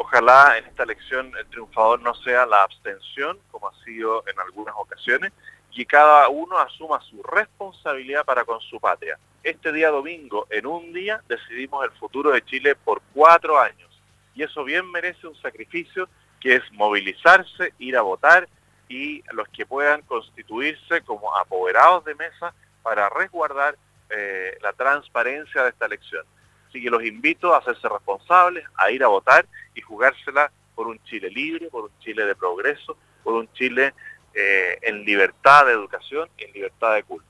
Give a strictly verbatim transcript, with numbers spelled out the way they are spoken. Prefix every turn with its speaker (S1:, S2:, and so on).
S1: Ojalá en esta elección el triunfador no sea la abstención, como ha sido en algunas ocasiones, y cada uno asuma su responsabilidad para con su patria. Este día domingo, en un día, decidimos el futuro de Chile por cuatro años. Y eso bien merece un sacrificio, que es movilizarse, ir a votar, y los que puedan constituirse como apoderados de mesa para resguardar eh, la transparencia de esta elección. Así que los invito a hacerse responsables, a ir a votar y jugársela por un Chile libre, por un Chile de progreso, por un Chile eh, en libertad de educación y en libertad de culto.